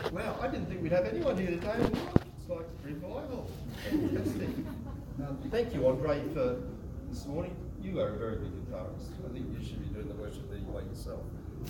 Wow, I didn't think we'd have anyone here today. It's like revival. Fantastic. Thank you, Andre, for this morning. You are a very good guitarist. I think you should be doing the worship leading by yourself.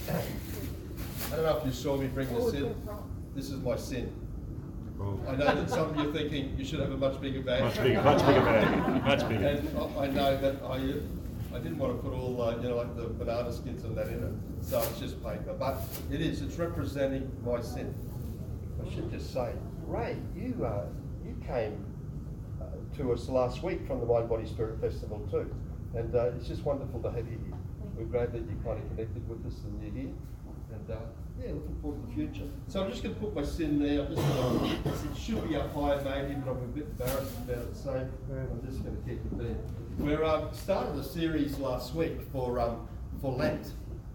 I don't know if you saw me bring this in. This is my sin. Oh. I know that some of you are thinking you should have a much bigger bag. Much bigger bag, much bigger. And I know that I didn't want to put all, like the banana skins and that in it, so it's just paper. But it's representing my sin. I should just say, Ray, you came to us last week from the Mind, Body, Spirit Festival too. And it's just wonderful to have you here. We're glad that you kind of connected with us and you're here. And looking forward to the future. So I'm just going to put my sin there. It should be up higher maybe, but I'm a bit embarrassed about it, so I'm just going to keep it there. We started a series last week for Lent,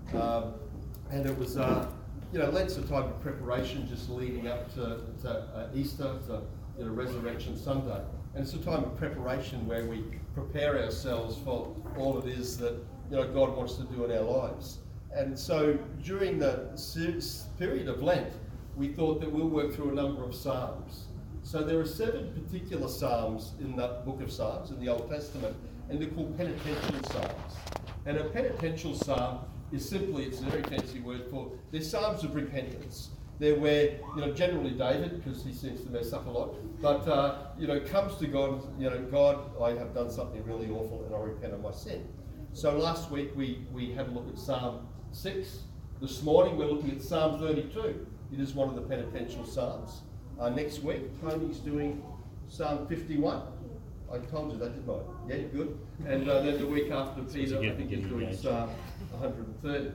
and it was Lent's a type of preparation just leading up to Easter, to Resurrection Sunday, and it's a time of preparation where we prepare ourselves for all it is that God wants to do in our lives. And so during the period of Lent, we thought that we'll work through a number of Psalms. So there are 7 particular Psalms in the book of Psalms, in the Old Testament, and they're called penitential Psalms. And a penitential Psalm is simply, it's a very fancy word for, they're Psalms of repentance. They're where, generally David, because he seems to mess up a lot, but, comes to God, God, I have done something really awful and I repent of my sin. So last week we had a look at Psalm 6. This morning we're looking at Psalm 32. It is one of the penitential Psalms. Next week, Tony's doing Psalm 51. I told you that, didn't I? Yeah, good. And then the week after, Peter, I think he's doing Psalm 130.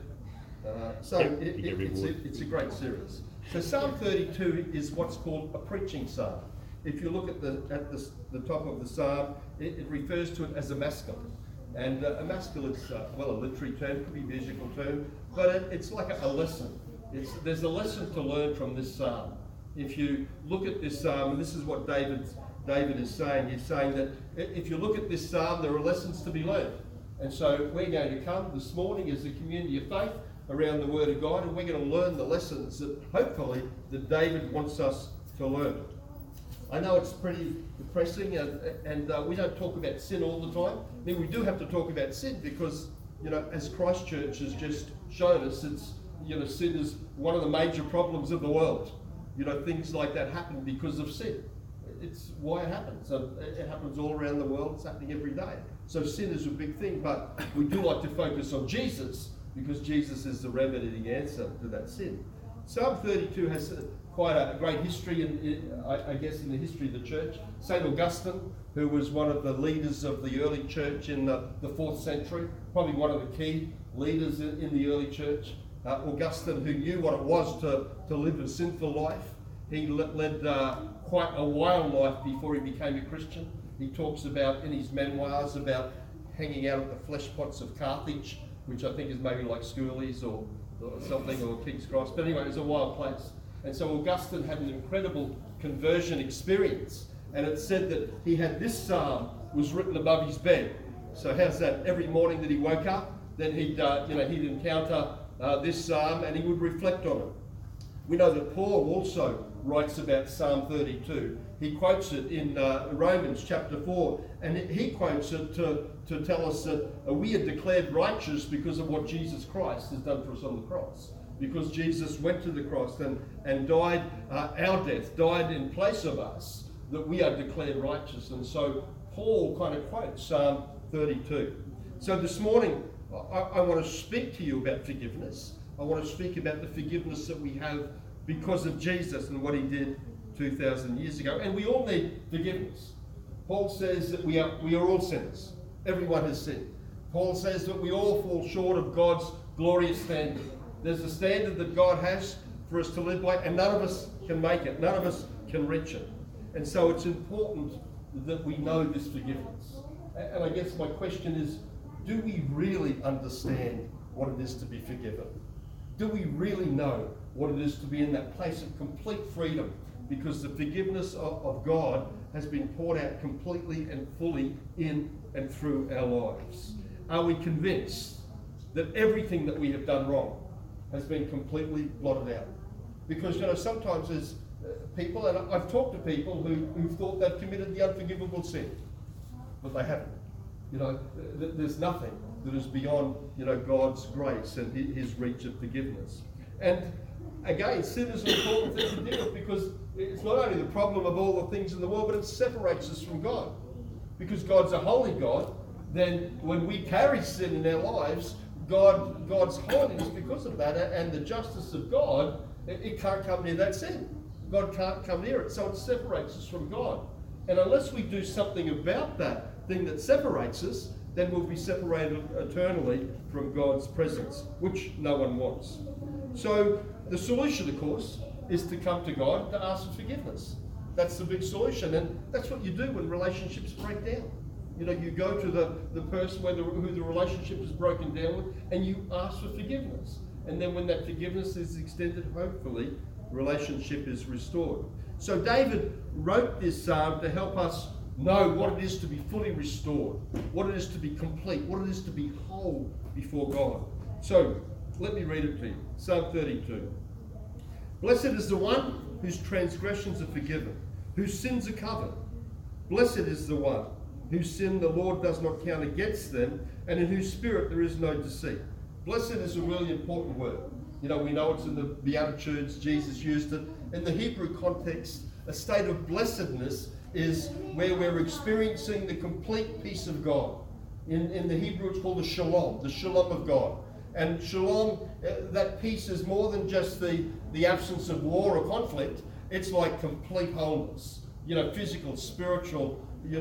It's a great series. So Psalm 32 is what's called a preaching psalm. If you look at the top of the psalm, it refers to it as a maskil. And a maskil is, a literary term, could be a musical term, but it's like a lesson. There's a lesson to learn from this psalm. If you look at this psalm, and this is what David is saying, he's saying that if you look at this psalm, there are lessons to be learned. And so we're going to come this morning as a community of faith around the Word of God, and we're going to learn the lessons that hopefully that David wants us to learn. I know it's pretty depressing, and we don't talk about sin all the time. I mean, we do have to talk about sin because, as Christchurch has just shown us, it's, sin is one of the major problems of the world. Things like that happen because of sin. It's why it happens. It happens all around the world. It's happening every day. So sin is a big thing, but we do like to focus on Jesus because Jesus is the remedy, the answer to that sin. Psalm 32 has quite a great history, I guess, in the history of the church. St. Augustine, who was one of the leaders of the early church in the 4th century, probably one of the key leaders in the early church. Augustine, who knew what it was to live a sinful life. He led quite a wild life before he became a Christian. He talks about, in his memoirs, about hanging out at the flesh pots of Carthage, which I think is maybe like Schoolies or something, or King's Cross. But anyway, it's a wild place. And so Augustine had an incredible conversion experience. And it said that he had this psalm was written above his bed. So how's that? Every morning that he woke up, then he'd encounter this psalm and he would reflect on it. We know that Paul also writes about Psalm 32. He quotes it in Romans chapter 4, and he quotes it to tell us that we are declared righteous because of what Jesus Christ has done for us on the cross. Because Jesus went to the cross and died our death, died in place of us, that we are declared righteous. And so Paul kind of quotes Psalm 32. So this morning, I want to speak to you about forgiveness. I want to speak about the forgiveness that we have because of Jesus and what he did 2,000 years ago. And we all need forgiveness. Paul says that we are all sinners. Everyone has sinned. Paul says that we all fall short of God's glorious standard. There's a standard that God has for us to live by, and none of us can make it. None of us can reach it. And so it's important that we know this forgiveness. And I guess my question is, do we really understand what it is to be forgiven? Do we really know what it is to be in that place of complete freedom? Because the forgiveness of God has been poured out completely and fully in and through our lives. Are we convinced that everything that we have done wrong has been completely blotted out? Because, sometimes there's people, and I've talked to people who thought they've committed the unforgivable sin, but they haven't. There's nothing that is beyond, God's grace and his reach of forgiveness. And again, sin is an important thing to deal with, because it's not only the problem of all the things in the world, but it separates us from God. Because God's a holy God, then when we carry sin in our lives, God's holiness, because of that, and the justice of God, it can't come near that sin. God can't come near it, so it separates us from God. And unless we do something about that thing that separates us, then we'll be separated eternally from God's presence, which no one wants. So the solution, of course, is to come to God to ask for forgiveness. That's the big solution, and that's what you do when relationships break down. You go to the person who the relationship is broken down with, and you ask for forgiveness. And then when that forgiveness is extended, hopefully, relationship is restored. So David wrote this psalm to help us know what it is to be fully restored, what it is to be complete, what it is to be whole before God. So let me read it to you. Psalm 32. Blessed is the one whose transgressions are forgiven, whose sins are covered. Blessed is the one whose sin the Lord does not count against them, and in whose spirit there is no deceit. Blessed is a really important word. We know it's in the Beatitudes, Jesus used it. In the Hebrew context, a state of blessedness is where we're experiencing the complete peace of God. In the Hebrew, it's called the shalom of God. And shalom, that peace is more than just the absence of war or conflict. It's like complete wholeness. Physical, spiritual,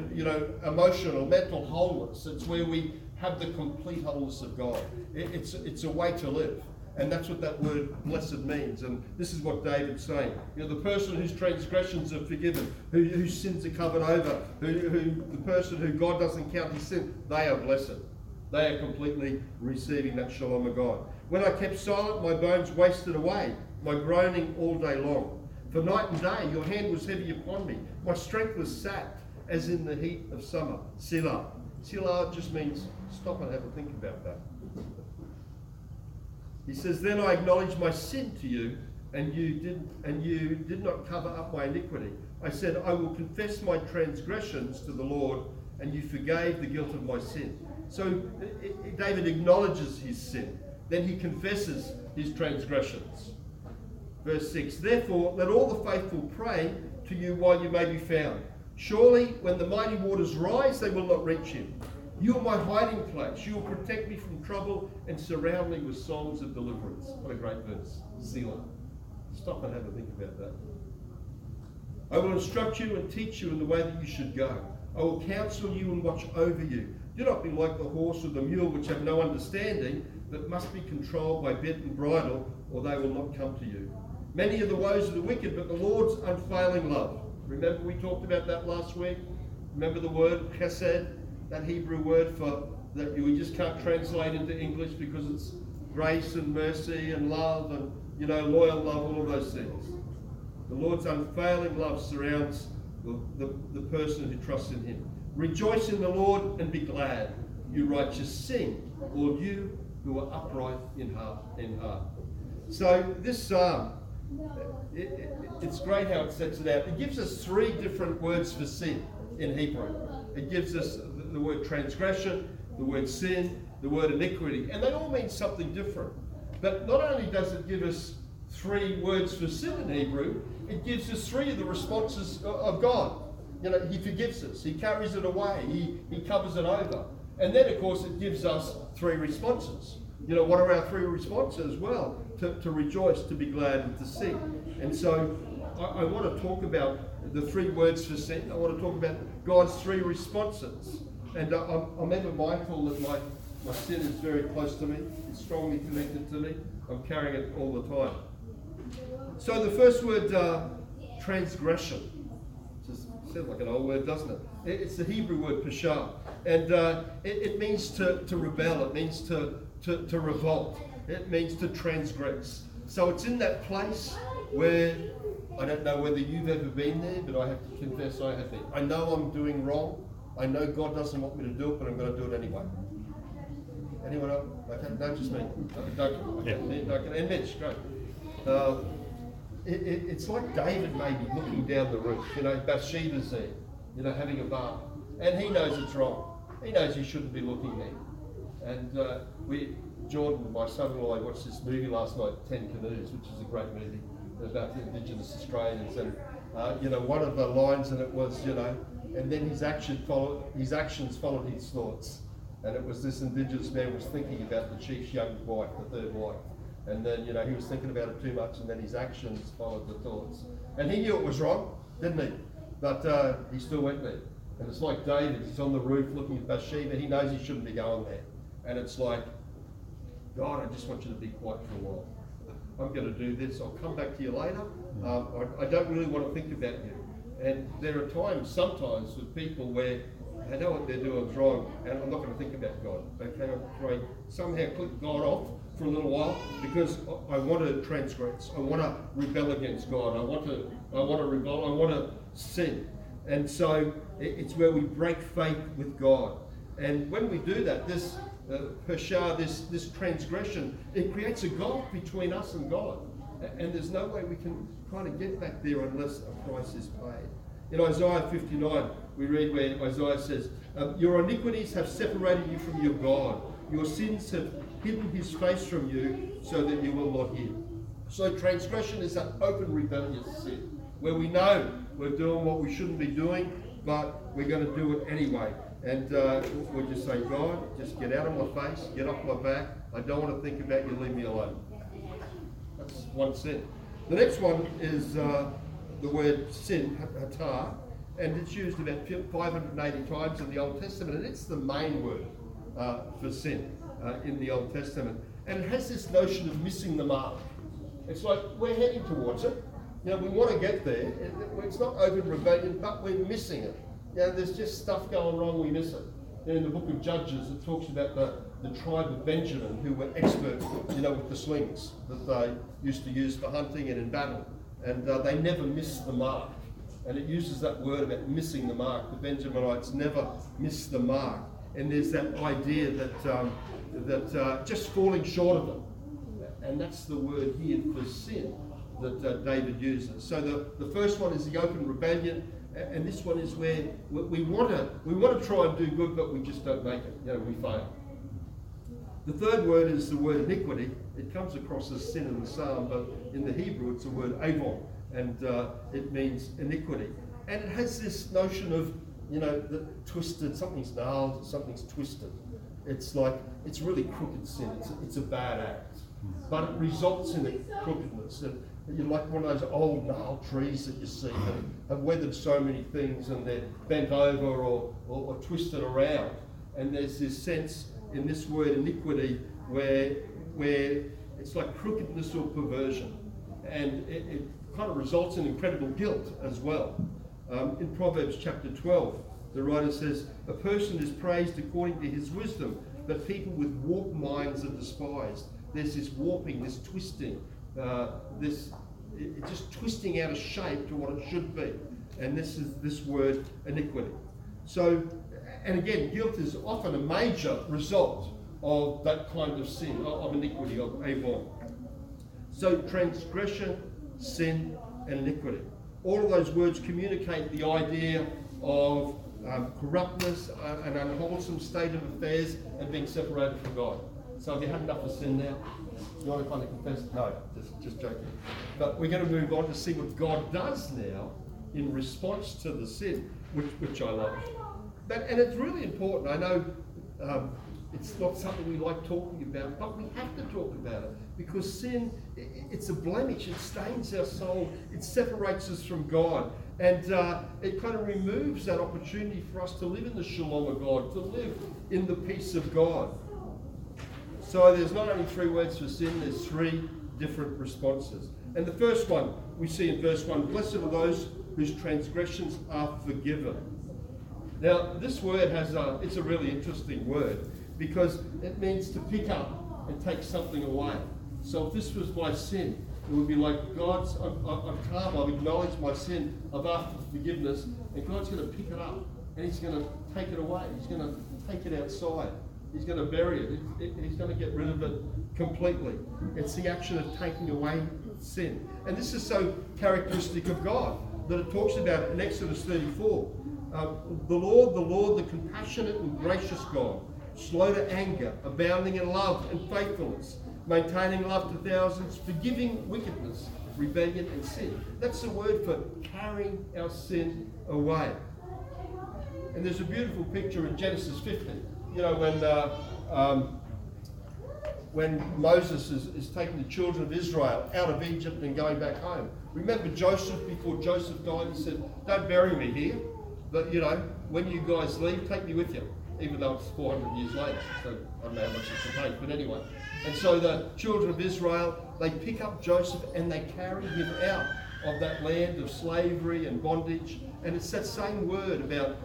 emotional, mental wholeness. It's where we have the complete wholeness of God. It's a way to live. And that's what that word blessed means. And this is what David's saying. The person whose transgressions are forgiven, whose sins are covered over, the person who God doesn't count his sin, they are blessed. They are completely receiving that shalom of God. When I kept silent, my bones wasted away, my groaning all day long. For night and day your hand was heavy upon me. My strength was sapped as in the heat of summer. Selah. Selah just means stop and have a think about that. He says, then I acknowledged my sin to you, and you did not cover up my iniquity. I said, I will confess my transgressions to the Lord, and you forgave the guilt of my sin. So David acknowledges his sin. Then he confesses his transgressions. Verse 6, therefore let all the faithful pray to you while you may be found. Surely when the mighty waters rise, they will not reach him. You are my hiding place. You will protect me from trouble and surround me with songs of deliverance. What a great verse. Selah. Stop and have a think about that. I will instruct you and teach you in the way that you should go. I will counsel you and watch over you. Do not be like the horse or the mule, which have no understanding, but must be controlled by bit and bridle, or they will not come to you. Many are the woes of the wicked, but the Lord's unfailing love. Remember we talked about that last week? Remember the word chesed? That Hebrew word for that we just can't translate into English because it's grace and mercy and love and loyal love, all of those things. The Lord's unfailing love surrounds the person who trusts in him. Rejoice in the Lord and be glad, you righteous. Sing, all you who are upright in heart. So this psalm, it's great how it sets it out. It gives us 3 different words for sin in Hebrew. It gives us the word transgression, the word sin, the word iniquity, and they all mean something different. But not only does it give us 3 words for sin in Hebrew, it gives us 3 of the responses of God. He forgives us, he carries it away, he covers it over. And then, of course, it gives us 3 responses. What are our 3 responses? Well, to rejoice, to be glad, and to sing. And so I want to talk about the 3 words for sin. I want to talk about God's 3 responses. And I'm ever mindful that my sin is very close to me. It's strongly connected to me. I'm carrying it all the time. So the first word, transgression. Just sounds like an old word, doesn't it? It's the Hebrew word pashah. And it means to rebel. It means to revolt. It means to transgress. So it's in that place where, I don't know whether you've ever been there, but I have to confess I have been. I know I'm doing wrong. I know God doesn't want me to do it, but I'm going to do it anyway. Anyone else? Okay, no, just me. Duncan. Okay. Duncan and Mitch, great. it's like David maybe looking down the roof. Bathsheba's there, having a bath. And he knows it's wrong. He knows he shouldn't be looking there. And Jordan, my son-in-law, watched this movie last night, 10 Canoes, which is a great movie about the Indigenous Australians. And, one of the lines in it was, and then his actions followed his thoughts. And it was this Indigenous man was thinking about the chief's young wife, the third wife. And then, he was thinking about it too much, and then his actions followed the thoughts. And he knew it was wrong, didn't he? But he still went there. And it's like David, he's on the roof looking at Bathsheba. He knows he shouldn't be going there. And it's like, God, I just want you to be quiet for a while. I'm going to do this. I'll come back to you later. I don't really want to think about you. And there are sometimes with people where they know what they're doing is wrong, and I'm not going to think about God. Okay, I'm trying somehow click God off for a little while because I want to transgress. I want to rebel against God. I want to rebel. I want to sin. And so it's where we break faith with God. And when we do that, this transgression, it creates a gulf between us and God. And there's no way we can kind of get back there unless a price is paid. In Isaiah 59, we read where Isaiah says, your iniquities have separated you from your God. Your sins have hidden his face from you so that you will not hear. So transgression is that open rebellious sin, where we know we're doing what we shouldn't be doing, but we're going to do it anyway. And we're just saying, God, just get out of my face, get off my back. I don't want to think about you, leave me alone. That's one sin. The next one is the word sin, hatar, and it's used about 580 times in the Old Testament, and it's the main word for sin in the Old Testament. And it has this notion of missing the mark. It's like we're heading towards it. We want to get there. It's not open rebellion, but we're missing it. There's just stuff going wrong, we miss it. In the book of Judges, it talks about the tribe of Benjamin, who were expert, with the slings that they used to use for hunting and in battle. And they never missed the mark. And it uses that word about missing the mark. The Benjaminites never missed the mark. And there's that idea that just falling short of it. And that's the word here for sin that David uses. So the first one is the open rebellion. And this one is where we want to try and do good, but we just don't make it. We fail. The third word is the word iniquity. It comes across as sin in the Psalm, but in the Hebrew it's the word avon, and it means iniquity. And it has this notion of, the twisted, something's gnarled, something's twisted. It's like, it's really crooked sin. It's a bad act, but it results in a crookedness. And you're like one of those old gnarled trees that you see that have weathered so many things, and they're bent over or twisted around. And there's this sense in this word iniquity where it's like crookedness or perversion, and it kind of results in incredible guilt as well. In Proverbs chapter 12, the writer says, a person is praised according to his wisdom, but people with warped minds are despised. There's this warping, this twisting, just twisting out of shape to what it should be. And this is this word iniquity. So, and again, guilt is often a major result of that kind of sin, of iniquity, of avon. So transgression, sin, and iniquity. All of those words communicate the idea of corruptness, an unwholesome state of affairs, and being separated from God. So have you had enough of sin now? You want to kind of confess? No, just joking. But we're going to move on to see what God does now in response to the sin, which I love. And it's really important. I know it's not something we like talking about, but we have to talk about it because sin, it's a blemish. It stains our soul. It separates us from God. And it kind of removes that opportunity for us to live in the shalom of God, to live in the peace of God. So there's not only 3 words for sin, there's 3 different responses. And the first one we see in verse 1, blessed are those whose transgressions are forgiven. Now this word it's a really interesting word because it means to pick up and take something away. So if this was my sin, it would be like, I'm calm, I've acknowledged my sin, I've asked for forgiveness, and God's going to pick it up and he's going to take it away. He's going to take it outside. He's going to bury it. He's going to get rid of it completely. It's the action of taking away sin. And this is so characteristic of God that it talks about it in Exodus 34. The Lord, the compassionate and gracious God, slow to anger, abounding in love and faithfulness, maintaining love to thousands, forgiving wickedness, rebellion and sin. That's the word for carrying our sin away. And there's a beautiful picture in Genesis 15. You know, when Moses is taking the children of Israel out of Egypt and going back home. Remember Joseph, before Joseph died, he said, don't bury me here, but you know, when you guys leave, take me with you. Even though it's 400 years later, so I don't know how much it's to take, but anyway. And so the children of Israel, they pick up Joseph and they carry him out of that land of slavery and bondage. And it's that same word about,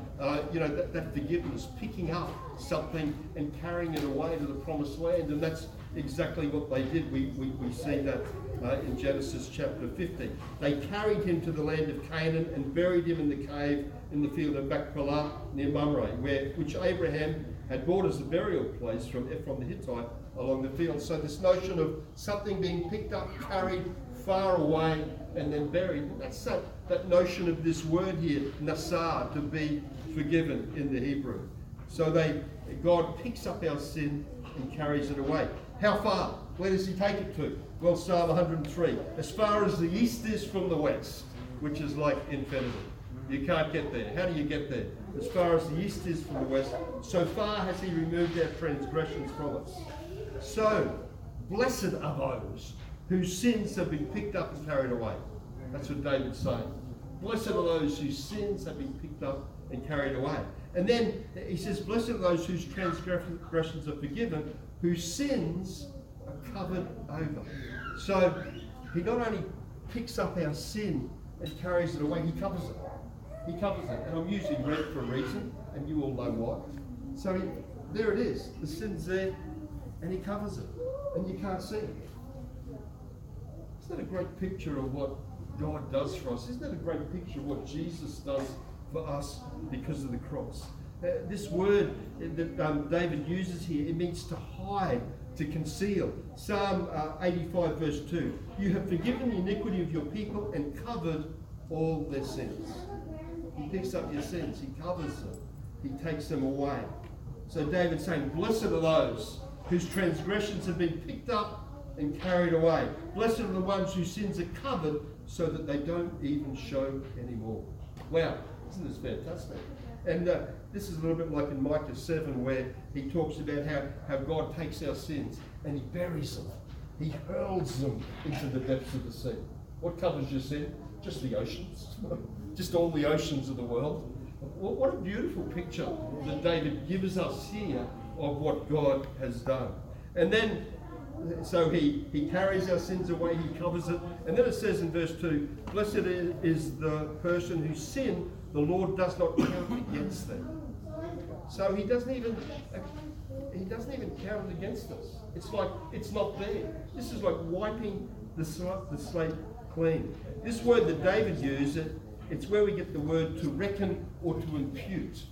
that forgiveness, picking up something and carrying it away to the promised land. And that's exactly what they did. We see that in Genesis chapter 15. They carried him to the land of Canaan and buried him in the cave in the field of Machpelah near Mamre, which Abraham had bought as a burial place from Ephron the Hittite along the field. So this notion of something being picked up, carried far away, and then buried, that's that notion of this word here, nasar, to be forgiven in the Hebrew. So God picks up our sin and carries it away. How far? Where does he take it to? Well, Psalm 103, as far as the east is from the west, which is like infinity. You can't get there. How do you get there? As far as the east is from the west, so far has he removed our transgressions from us. So, blessed are those whose sins have been picked up and carried away. That's what David's saying. Blessed are those whose sins have been picked up and carried away. And then he says, blessed are those whose transgressions are forgiven, whose sins are covered over. So he not only picks up our sin and carries it away, he covers it. He covers it. And I'm using red for a reason, and you all know why. So there it is. The sin's there, and he covers it. And you can't see it. Isn't that a great picture of what God does for us? Isn't that a great picture of what Jesus does for us because of the cross? This word that David uses here, it means to hide, to conceal. Psalm 85 verse 2, you have forgiven the iniquity of your people and covered all their sins. He picks up your sins, he covers them, he takes them away. So David's saying, blessed are those whose transgressions have been picked up and carried away. Blessed are the ones whose sins are covered so that they don't even show anymore. Wow, isn't this fantastic? And this is a little bit like in Micah 7 where he talks about how God takes our sins and he buries them. He hurls them into the depths of the sea. What covers your sin? Just the oceans. Just all the oceans of the world. What a beautiful picture that David gives us here of what God has done. And then, so he carries our sins away, he covers it. And then it says in verse 2, blessed is the person whose sin the Lord does not count against them. So he doesn't even count it against us. It's like it's not there. This is like wiping the slate clean. This word that David used, it's where we get the word to reckon or to impute.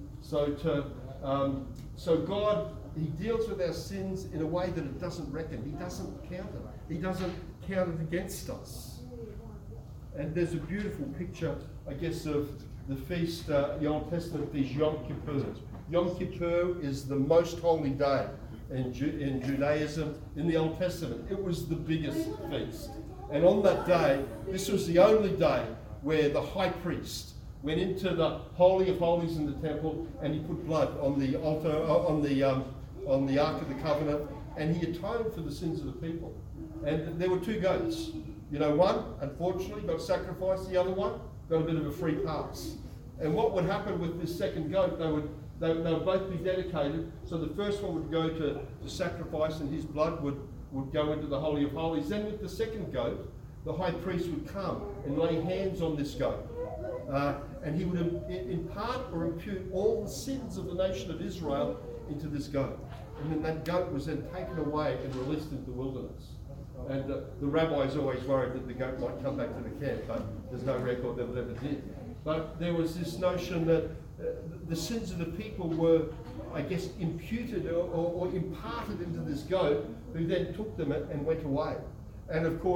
So God, he deals with our sins in a way that it doesn't reckon. He doesn't count it. He doesn't count it against us. And there's a beautiful picture, I guess, of the feast, the Old Testament feast, Yom Kippur. Yom Kippur is the most holy day in Judaism in the Old Testament. It was the biggest feast. And on that day, this was the only day where the high priest went into the Holy of Holies in the temple and he put blood on the altar, on the Ark of the Covenant, and he atoned for the sins of the people. And there were two goats. You know, one, unfortunately, got sacrificed. The other one got a bit of a free pass. And what would happen with this second goat, they would both be dedicated. So the first one would go to sacrifice and his blood would go into the Holy of Holies. Then with the second goat, the high priest would come and lay hands on this goat. And he would impart or impute all the sins of the nation of Israel into this goat. And then that goat was then taken away and released into the wilderness. And the rabbis always worried that the goat might come back to the camp, but there's no record that it ever did. But there was this notion that the sins of the people were, I guess, imputed or imparted into this goat, who then took them and went away. And of course,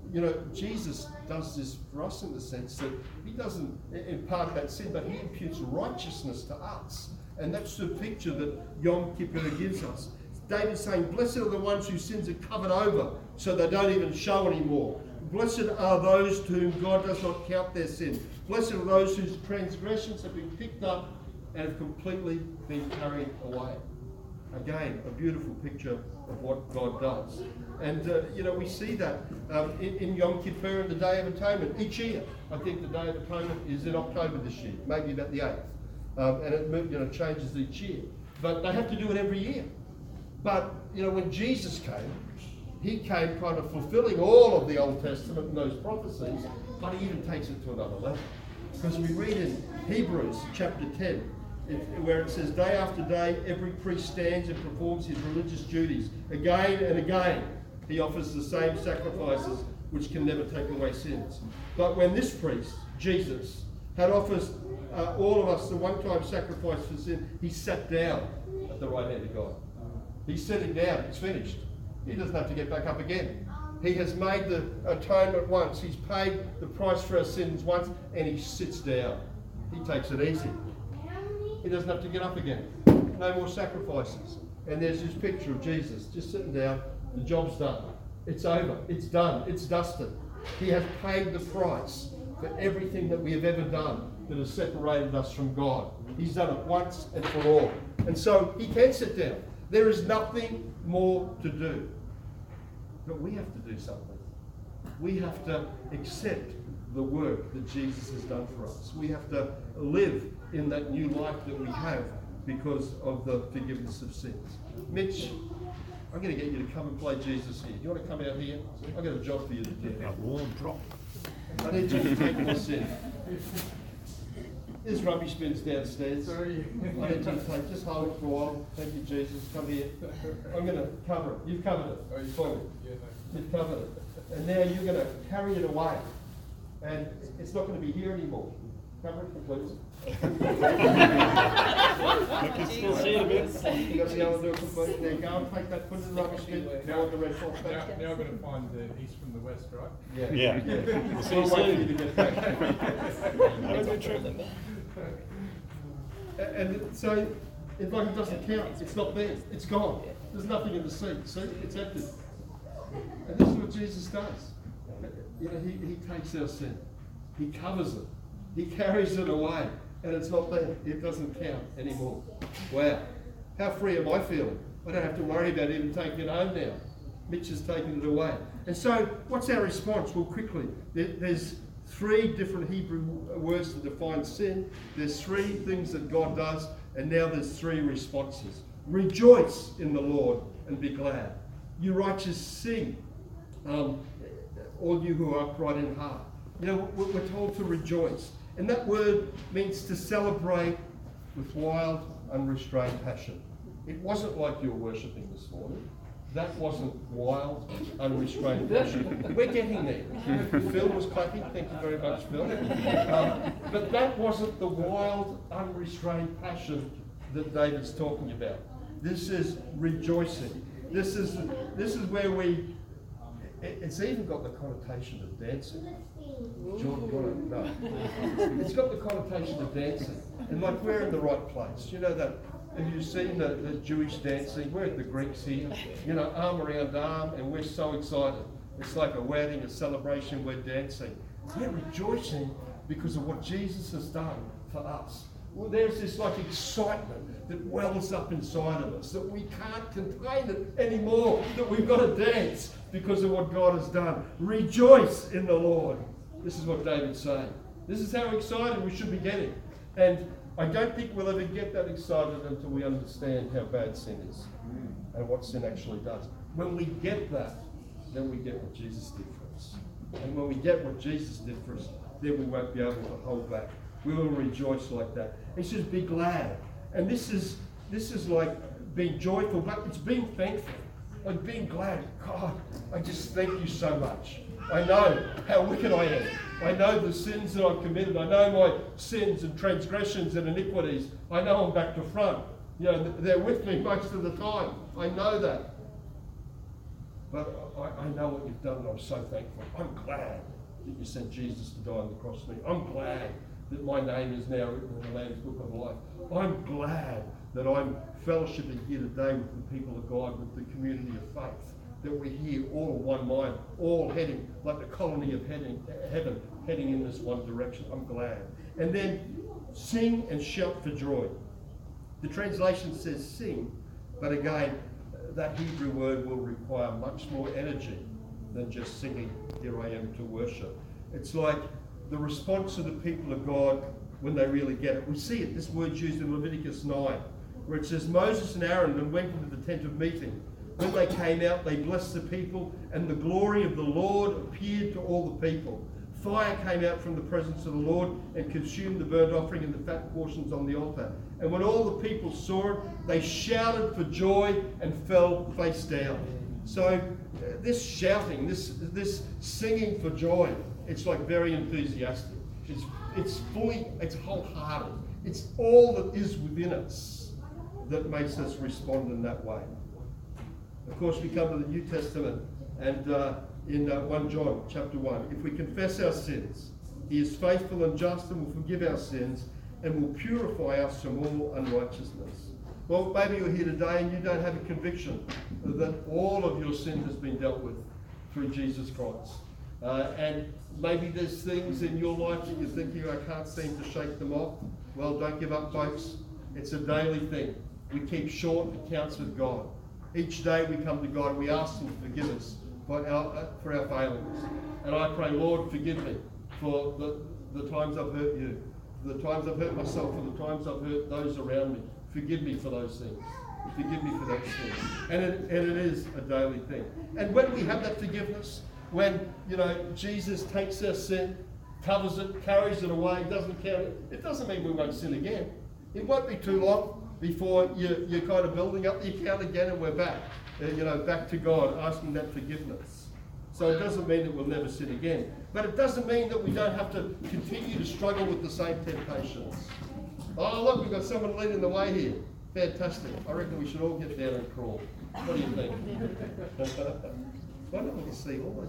Jesus does this for us in the sense that he doesn't impart that sin, but he imputes righteousness to us. And that's the picture that Yom Kippur gives us. David's saying, blessed are the ones whose sins are covered over, so they don't even show anymore. Blessed are those to whom God does not count their sin. Blessed are those whose transgressions have been picked up and have completely been carried away. Again, a beautiful picture of what God does. And, we see that in Yom Kippur and the Day of Atonement each year. I think the Day of Atonement is in October this year, maybe about the 8th. And it changes each year. But they have to do it every year. But, when Jesus came, he came kind of fulfilling all of the Old Testament and those prophecies, but he even takes it to another level. Because we read in Hebrews chapter 10, where it says, day after day, every priest stands and performs his religious duties. Again and again, he offers the same sacrifices which can never take away sins. But when this priest, Jesus, had offered all of us the one-time sacrifice for sin, he sat down at the right hand of God. He's sitting down, it's finished. He doesn't have to get back up again. He has made the atonement once. He's paid the price for our sins once, and he sits down. He takes it easy. He doesn't have to get up again. No more sacrifices. And there's this picture of Jesus just sitting down. The job's done. It's over. It's done. It's dusted. He has paid the price for everything that we have ever done that has separated us from God. He's done it once and for all. And so he can sit down. There is nothing more to do. But we have to do something. We have to accept the work that Jesus has done for us. We have to live in that new life that we have because of the forgiveness of sins. Mitch, I'm going to get you to come and play Jesus here. Do you want to come out here? I've got a job for you to do. A warm drop. I need you to take my sin. There's rubbish bins downstairs. Sorry. I need you to take, just hold it for a while. Thank you, Jesus. Come here. I'm going to cover it. You've covered it. Oh, you For me. Yeah, thanks. You've covered it. And now you're going to carry it away. And it's not going to be here anymore. Cover it, please. I can still see it a bit. You got the other do it completely. There, go and take that, put it in the rubbish bin. Now on the red box. Now I'm going to find the east from the west, right? Yeah. We'll See you wait for you to soon. get back. Have a good trip. And so, it's like it doesn't count. It's not there. It's gone. There's nothing in the seat. See, it's empty. And this is what Jesus does. He takes our sin. He covers it. He carries it away. And it's not there. It doesn't count anymore. Wow. How free am I feeling? I don't have to worry about even taking it home now. Mitch has taken it away. And so, what's our response? Well, quickly, there's 3 different Hebrew words to define sin. There's 3 things that God does, and now there's 3 responses. Rejoice in the Lord and be glad. You righteous, sing. All you who are upright in heart. We're told to rejoice. And that word means to celebrate with wild, unrestrained passion. It wasn't like you were worshipping this morning. That wasn't wild, unrestrained passion. We're getting there. Phil was clapping. Thank you very much, Phil. But that wasn't the wild, unrestrained passion that David's talking about. This is rejoicing. This is where it's even got the connotation of dancing. Jordan got it? No. It's got the connotation of dancing. And like we're in the right place. You know that. Have you seen the Jewish dancing? We're at the Greeks here, arm around arm, and we're so excited. It's like a wedding, a celebration, we're dancing. We're rejoicing because of what Jesus has done for us. Well, there's this like excitement that wells up inside of us, that we can't contain it anymore, that we've got to dance because of what God has done. Rejoice in the Lord. This is what David's saying. This is how excited we should be getting. And I don't think we'll ever get that excited until we understand how bad sin is and what sin actually does. When we get that, then we get what Jesus did for us. And when we get what Jesus did for us, then we won't be able to hold back. We will rejoice like that. He says, be glad. And this is like being joyful, but it's being thankful. Like being glad. God, I just thank you so much. I know how wicked I am. I know the sins that I've committed. I know my sins and transgressions and iniquities. I know I'm back to front. They're with me most of the time. I know that. but I know what you've done and I'm so thankful. I'm glad that you sent Jesus to die on the cross for me. I'm glad that my name is now written in the Lamb's Book of Life. I'm glad that I'm fellowshipping here today with the people of God, with the community of faith, that we're here all of one mind, all heading like the colony of heaven, heading in this one direction. I'm glad. And then sing and shout for joy. The translation says sing, but again, that Hebrew word will require much more energy than just singing, here I am to worship. It's like the response of the people of God when they really get it. We see it, this word's used in Leviticus 9, where it says, Moses and Aaron then went into the tent of meeting. When they came out, they blessed the people, and the glory of the Lord appeared to all the people. Fire came out from the presence of the Lord and consumed the burnt offering and the fat portions on the altar. And when all the people saw it, they shouted for joy and fell face down. So this shouting, this singing for joy, it's like very enthusiastic. It's fully, it's wholehearted. It's all that is within us that makes us respond in that way. Of course, we come to the New Testament, and in 1 John chapter 1, if we confess our sins, he is faithful and just and will forgive our sins and will purify us from all unrighteousness. Well, maybe you're here today and you don't have a conviction that all of your sin has been dealt with through Jesus Christ. And maybe there's things in your life that you're thinking, I can't seem to shake them off. Well, don't give up, folks. It's a daily thing. We keep short accounts with God. Each day we come to God and we ask him to forgive us for our failings. And I pray, Lord, forgive me for the times I've hurt you, for the times I've hurt myself, for the times I've hurt those around me. Forgive me for those things. Forgive me for those things. And it is a daily thing. And when we have that forgiveness, when, Jesus takes our sin, covers it, carries it away, doesn't count it, it doesn't mean we won't sin again. It won't be too long before you're kind of building up the account again and we're back, back to God, asking that forgiveness. So it doesn't mean that we'll never sin again. But it doesn't mean that we don't have to continue to struggle with the same temptations. Oh, look, we've got someone leading the way here. Fantastic. I reckon we should all get down and crawl. What do you think? Wonderful to see all those